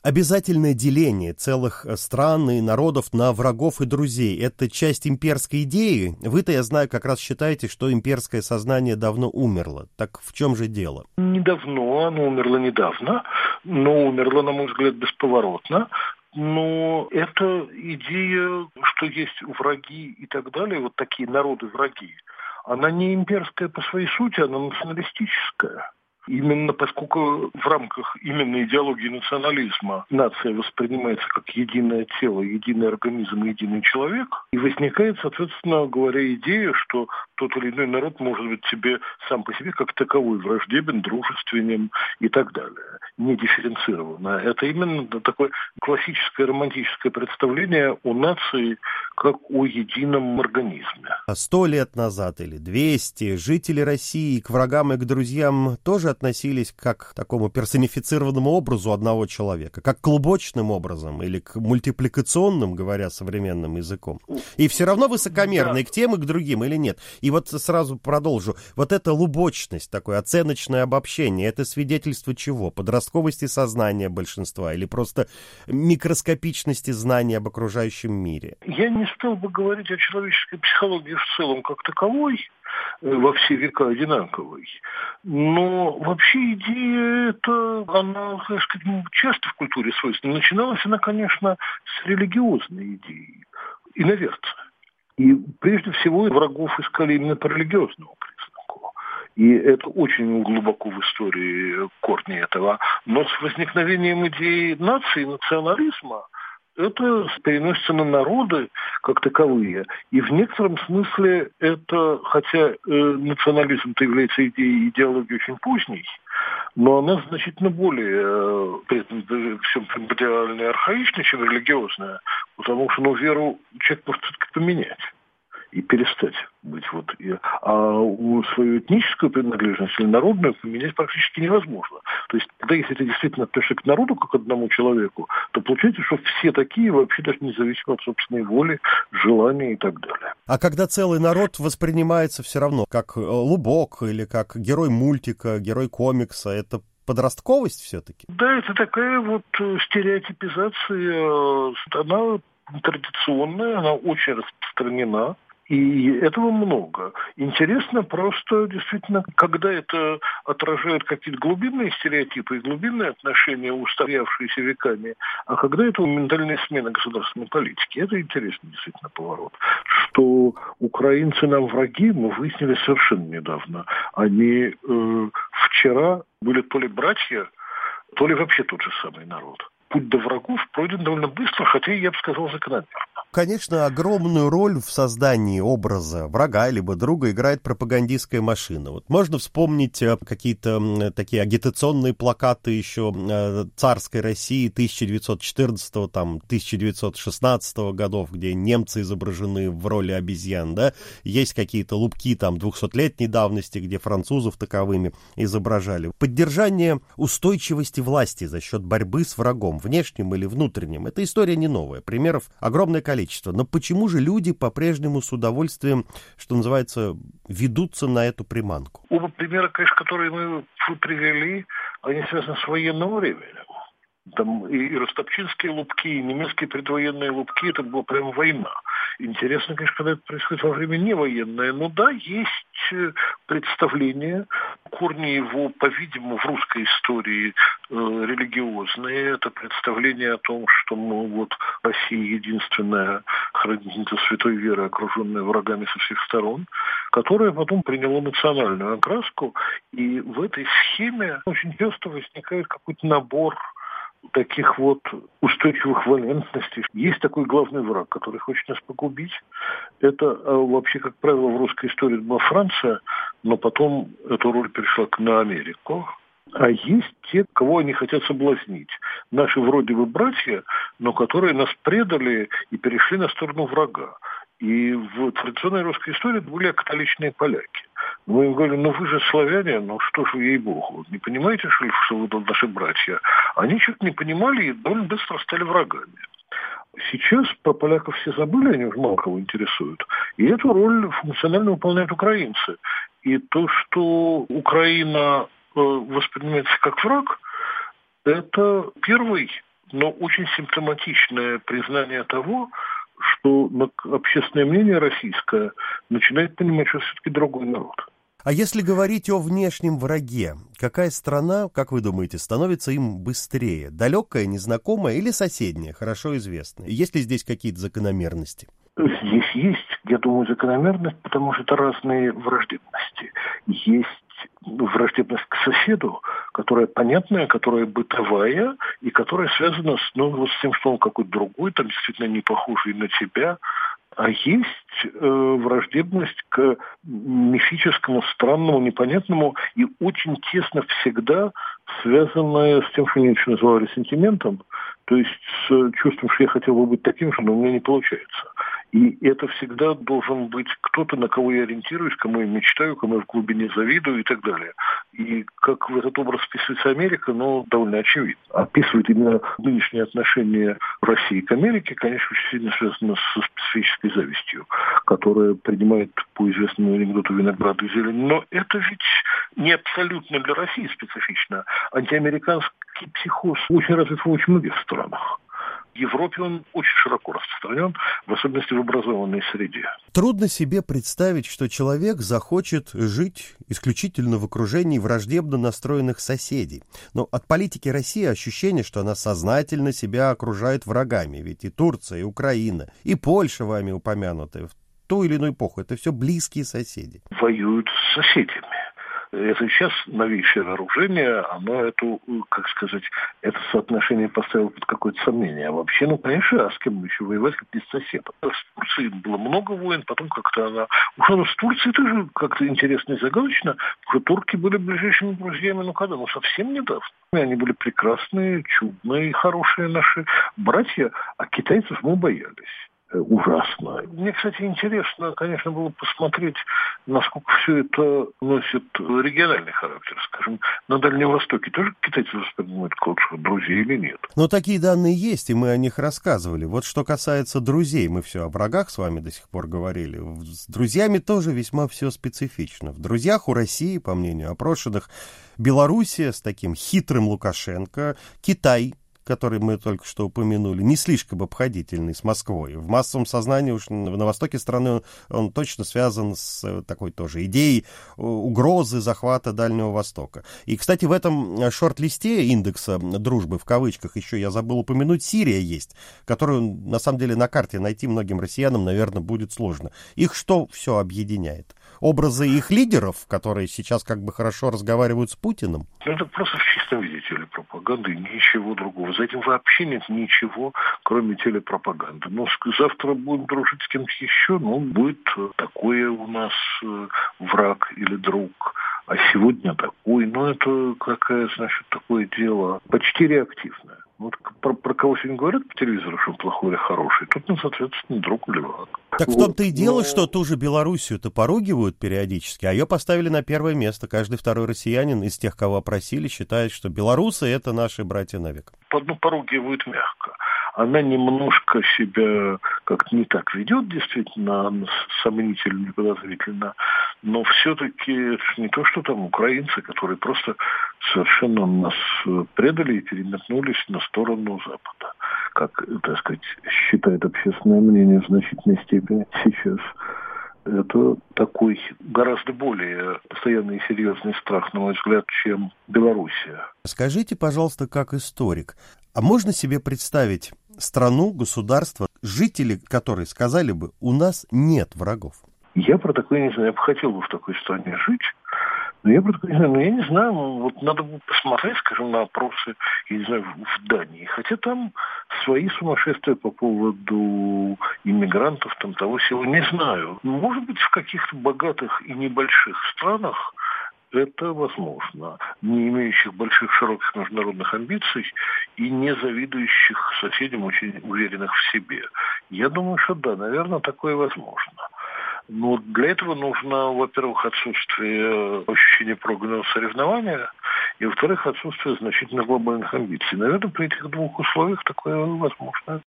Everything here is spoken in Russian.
Обязательное деление целых стран и народов на врагов и друзей — это часть имперской идеи? Вы-то, я знаю, как раз считаете, что имперское сознание давно умерло. Так в чем же дело? Недавно, оно умерло недавно, но умерло, на мой взгляд, бесповоротно. Но эта идея, что есть враги и так далее, вот такие народы-враги, она не имперская по своей сути, она националистическая. Именно поскольку в рамках именно идеологии национализма нация воспринимается как единое тело, единый организм, единый человек, и возникает, соответственно говоря, идея, что тот или иной народ может быть себе сам по себе как таковой враждебен, дружественен и так далее, не дифференцированно. Это именно такое классическое романтическое представление о нации как о едином организме. 100 лет назад или 200 жители России к врагам и к друзьям тоже относились как к такому персонифицированному образу одного человека, как к клубочным образом или к мультипликационным, говоря современным языком. И все равно высокомерные к тем и к другим или нет? И вот сразу продолжу. Вот эта лубочность, такое оценочное обобщение, это свидетельство чего? Подростковости сознания большинства или просто микроскопичности знаний об окружающем мире? Я не стал бы говорить о человеческой психологии в целом как таковой, во все века одинаковой. Но вообще идея эта, она, так сказать, часто в культуре свойственна. Начиналась она, конечно, с религиозной идеи, иноверца. И прежде всего врагов искали именно по религиозному признаку. И это очень глубоко в истории корни этого. Но с возникновением идеи нации, национализма, это переносится на народы как таковые. И в некотором смысле это, хотя национализм-то является идеей идеологии очень поздней, но она значительно более, при этом всем примордиально архаичная, чем религиозная, потому что веру человек может все-таки поменять и перестать быть свою этническую принадлежность или народную поменять практически невозможно. То есть, когда если ты действительно относишься к народу как к одному человеку, то получается, что все такие вообще даже независимо от собственной воли, желания и так далее. А когда целый народ воспринимается все равно как лубок или как герой мультика, герой комикса, это подростковость все-таки? Да, это такая стереотипизация, она традиционная, она очень распространена. И этого много. Интересно просто, действительно, когда это отражает какие-то глубинные стереотипы и глубинные отношения, устоявшиеся веками, а когда это ментальная смена государственной политики. Это интересный действительно поворот. Что украинцы нам враги, мы выяснили совершенно недавно. Они вчера были то ли братья, то ли вообще тот же самый народ. Путь до врагов пройден довольно быстро, хотя, я бы сказал, закономерно. Конечно, огромную роль в создании образа врага либо друга играет пропагандистская машина. Вот можно вспомнить какие-то такие агитационные плакаты еще царской России 1914-1916 годов, где немцы изображены в роли обезьян, да? Есть какие-то лубки 200-летней давности, где французов таковыми изображали. Поддержание устойчивости власти за счет борьбы с врагом, внешним или внутренним, эта история не новая. Примеров огромное количество. Но почему же люди по-прежнему с удовольствием, что называется, ведутся на эту приманку? Оба примера, конечно, которые мы привели, они связаны с военным временем. Там и ростопчинские лубки, и немецкие предвоенные лубки, это была прям война. Интересно, конечно, когда это происходит во время невоенное. Но да, есть представление, корни его, по-видимому, в русской истории религиозные. Это представление о том, что Россия единственная хранительница святой веры, окруженная врагами со всех сторон, которая потом приняла национальную окраску. И в этой схеме очень часто возникает какой-то набор таких устойчивых валентностей. Есть такой главный враг, который хочет нас погубить. Это вообще, как правило, в русской истории была Франция, но потом эту роль перешла на Америку. А есть те, кого они хотят соблазнить. Наши вроде бы братья, но которые нас предали и перешли на сторону врага. И в традиционной русской истории были католичные поляки. Мы им говорили, вы же славяне, что ж вы, ей-богу, не понимаете, что вы наши братья? Они что-то не понимали и довольно быстро стали врагами. Сейчас про поляков все забыли, они уже мало кого интересуют. И эту роль функционально выполняют украинцы. И то, что Украина воспринимается как враг, это первый но очень симптоматичное признание того, что общественное мнение российское начинает понимать, что все-таки другой народ. А если говорить о внешнем враге, какая страна, как вы думаете, становится им быстрее? Далекая, незнакомая или соседняя, хорошо известная? Есть ли здесь какие-то закономерности? Здесь есть, я думаю, закономерность, потому что это разные враждебности. Есть враждебность к соседу, которая понятная, которая бытовая и которая связана с тем, что он какой-то другой, там действительно не похожий на тебя. А есть враждебность к мифическому, странному, непонятному и очень тесно всегда связанная с тем, что они называли сентиментом, то есть с чувством, что я хотел бы быть таким же, но у меня не получается. И это всегда должен быть кто-то, на кого я ориентируюсь, кому я мечтаю, кому я в глубине завидую и так далее. И как в этот образ вписывается Америка, довольно очевидно. Описывает именно нынешние отношения России к Америке, конечно, очень сильно связано со специфической завистью, которая принимает по известному анекдоту виноград и зелень. Но это ведь не абсолютно для России специфично. Антиамериканский психоз очень развит в очень многих странах. В Европе он очень широко распространен, в особенности в образованной среде. Трудно себе представить, что человек захочет жить исключительно в окружении враждебно настроенных соседей. Но от политики России ощущение, что она сознательно себя окружает врагами. Ведь и Турция, и Украина, и Польша, вами упомянутые, в ту или иную эпоху, это все близкие соседи. Воюют с соседями. Это сейчас новейшее вооружение, оно это соотношение поставило под какое-то сомнение. А вообще, конечно, а с кем еще воевать, как не с соседом? С Турцией было много войн, потом как-то она... Уж с Турцией тоже как-то интересно и загадочно, что турки были ближайшими друзьями, совсем недавно. Они были прекрасные, чудные, хорошие наши братья, а китайцев мы боялись. Ужасно. Мне, кстати, интересно, конечно, было посмотреть, насколько все это носит региональный характер. Скажем, на Дальнем Востоке тоже китайцы воспринимают как друзей или нет? Но такие данные есть, и мы о них рассказывали. Вот что касается друзей, мы все о врагах с вами до сих пор говорили. С друзьями тоже весьма все специфично. В друзьях у России, по мнению опрошенных, Белоруссия с таким хитрым Лукашенко, Китай, который мы только что упомянули, не слишком обходительный с Москвой. В массовом сознании уж на востоке страны он точно связан с такой тоже идеей угрозы захвата Дальнего Востока. И, кстати, в этом шорт-листе индекса дружбы, в кавычках, еще я забыл упомянуть, Сирия есть, которую, на самом деле, на карте найти многим россиянам, наверное, будет сложно. Их что все объединяет? Образы их лидеров, которые сейчас как бы хорошо разговаривают с Путиным? Это просто в чистом виде телепропаганды, ничего другого. За этим вообще нет ничего, кроме телепропаганды. Но завтра будем дружить с кем-то еще, будет такое у нас враг или друг. А сегодня такой, это такое дело почти реактивное. Вот про кого сегодня говорят по телевизору, что он плохой или хороший, тут, соответственно, друг или враг. Так в том-то и дело, что ту же Белоруссию-то поругивают периодически, а ее поставили на первое место. Каждый второй россиянин из тех, кого опросили, считает, что белорусы — это наши братья навек. Поругивают мягко. Она немножко себя как-то не так ведет, действительно, сомнительно и подозрительно, но все-таки это не то, что там украинцы, которые просто совершенно нас предали и переметнулись на сторону Запада, как, считает общественное мнение в значительной степени сейчас. Это такой гораздо более постоянный и серьезный страх, на мой взгляд, чем Белоруссия. Скажите, пожалуйста, как историк, а можно себе представить страну, государство, жители которой сказали бы, у нас нет врагов? Я про такое не знаю. Я бы хотел в такой стране жить. Но я про такое не знаю. Я не знаю. Надо бы посмотреть, на опросы, в Дании. Хотя там свои сумасшествия по поводу иммигрантов, того всего. Не знаю. Может быть, в каких-то богатых и небольших странах это возможно, не имеющих больших, широких международных амбиций и не завидующих соседям, очень уверенных в себе. Я думаю, что да, наверное, такое возможно. Но для этого нужно, во-первых, отсутствие ощущения прогноза соревнования, и, во-вторых, отсутствие значительных глобальных амбиций. Наверное, при этих двух условиях такое возможно.